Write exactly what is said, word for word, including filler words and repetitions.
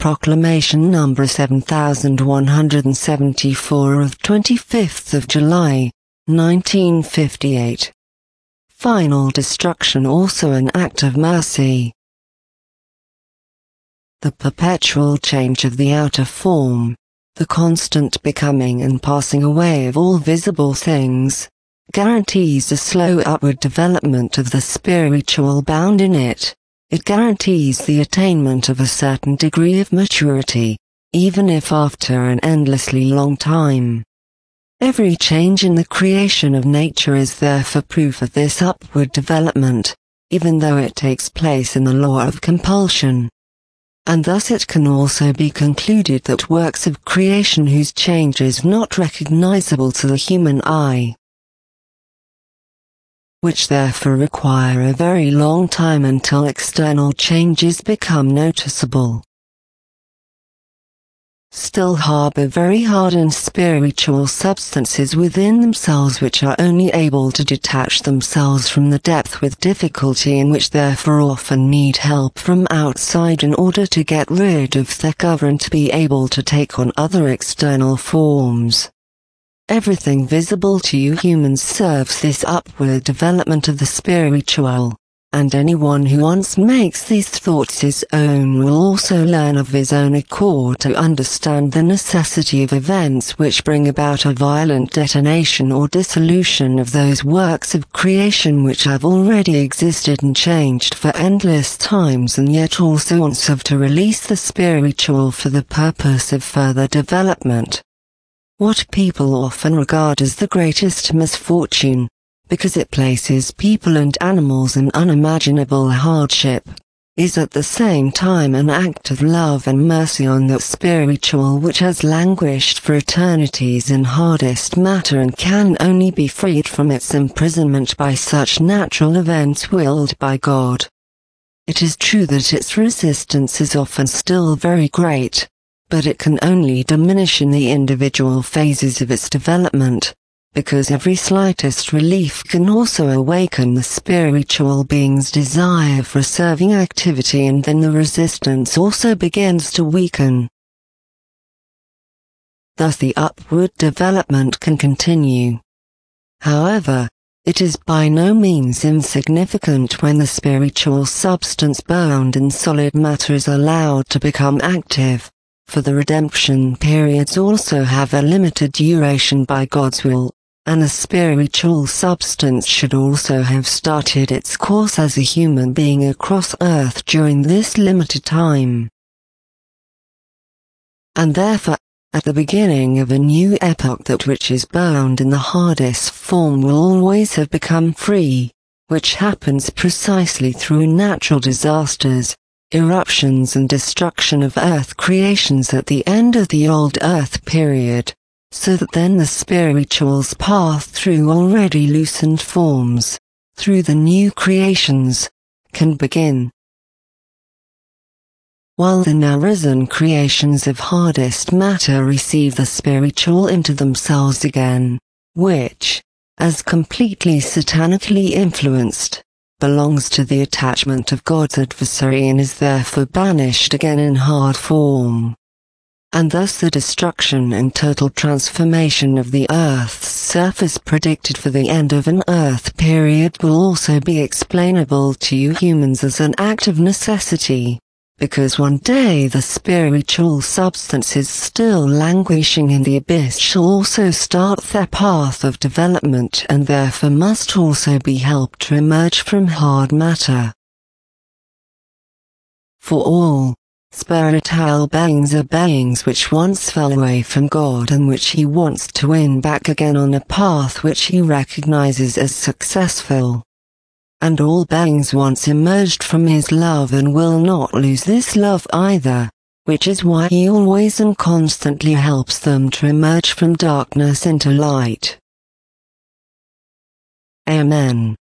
Proclamation number seven thousand one hundred seventy-four of twenty-fifth of July, nineteen fifty-eight. Final destruction also an act of mercy. The perpetual change of the outer form, the constant becoming and passing away of all visible things, guarantees a slow upward development of the spiritual bound in it. It guarantees the attainment of a certain degree of maturity, even if after an endlessly long time. Every change in the creation of nature is therefore proof of this upward development, even though it takes place in the law of compulsion. And thus it can also be concluded that works of creation whose change is not recognizable to the human eye, which therefore require a very long time until external changes become noticeable, still harbor very hardened spiritual substances within themselves which are only able to detach themselves from the depth with difficulty and which therefore often need help from outside in order to get rid of their cover and to be able to take on other external forms. Everything visible to you humans serves this upward development of the spiritual, and anyone who once makes these thoughts his own will also learn of his own accord to understand the necessity of events which bring about a violent detonation or dissolution of those works of creation which have already existed and changed for endless times, and yet also wants of to release the spiritual for the purpose of further development. What people often regard as the greatest misfortune, because it places people and animals in unimaginable hardship, is at the same time an act of love and mercy on the spiritual which has languished for eternities in hardest matter and can only be freed from its imprisonment by such natural events willed by God. It is true that its resistance is often still very great, but it can only diminish in the individual phases of its development, because every slightest relief can also awaken the spiritual being's desire for serving activity, and then the resistance also begins to weaken. Thus the upward development can continue. However, it is by no means insignificant when the spiritual substance bound in solid matter is allowed to become active, for the redemption periods also have a limited duration by God's will, and the spiritual substance should also have started its course as a human being across earth during this limited time. And therefore, at the beginning of a new epoch, that which is bound in the hardest form will always have become free, which happens precisely through natural disasters, eruptions and destruction of earth creations at the end of the old earth period, so that then the spirituals path through already loosened forms, through the new creations, can begin. While the now risen creations of hardest matter receive the spiritual into themselves again, which, as completely satanically influenced, belongs to the attachment of God's adversary and is therefore banished again in hard form. And thus the destruction and total transformation of the earth's surface predicted for the end of an earth period will also be explainable to you humans as an act of necessity, because one day the spiritual substances still languishing in the abyss shall also start their path of development, and therefore must also be helped to emerge from hard matter. For all spiritual beings are beings which once fell away from God and which He wants to win back again on a path which He recognizes as successful. And all beings once emerged from His love and will not lose this love either, which is why He always and constantly helps them to emerge from darkness into light. Amen.